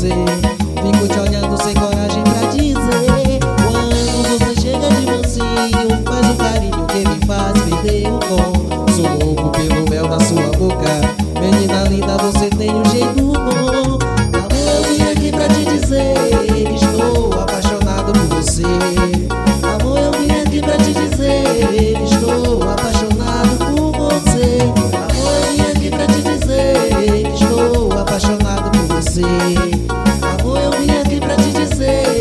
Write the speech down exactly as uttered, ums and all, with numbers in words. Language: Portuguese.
você. Fico te olhando sem coragem pra dizer. Quando você chega de mansinho, faz um carinho que me faz perder o tom. Sou louco pelo mel da sua boca. Menina linda, você tem um jeito bom. Amor, eu vim aqui pra te dizer, estou apaixonado por você. Amor, eu vim aqui pra te dizer, estou apaixonado por você. Amor, eu vim aqui pra te dizer, estou apaixonado por você. Amor, eu vim aqui pra te dizer.